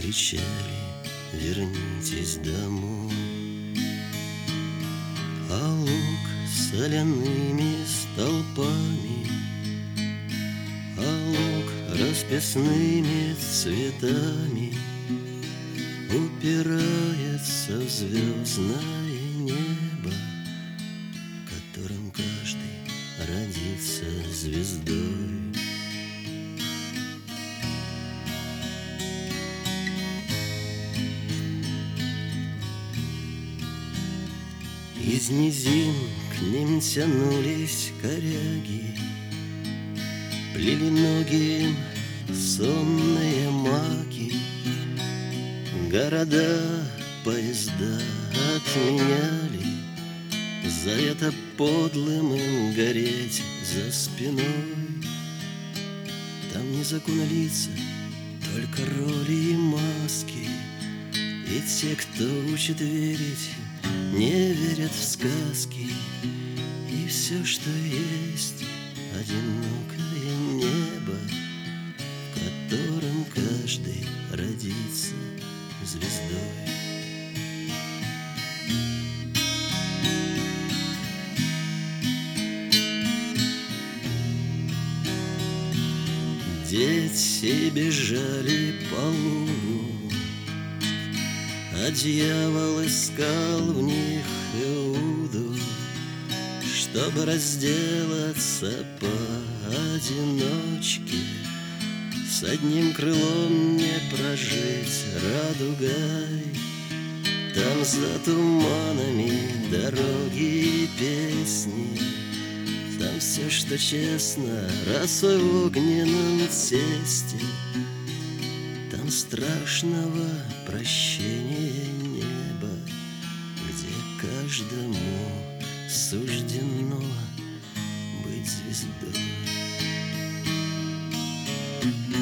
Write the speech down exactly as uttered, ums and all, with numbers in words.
кричали: вернитесь домой. А луг соляными столпами, а луг расписными цветами упирается в звездное небо, в котором каждый родится звездой. Из низин к ним тянулись коряги, плели ноги им сонные маки. Города, поезда отменяли, за это подлым им гореть за спиной. Там не закон лица, только роли и маски, и те, кто учит верить, не верят в сказки. И все, что есть, одинокое небо, в котором каждый родится звездой. Дети бежали по лугу, а дьявол искал в них Иуду, чтобы разделаться поодиночке. С одним крылом не прожить радугой. Там за туманами дороги и песни, там все, что честно, росой в огненном тесте. Там страшного прощения неба, где каждому суждено быть звездой.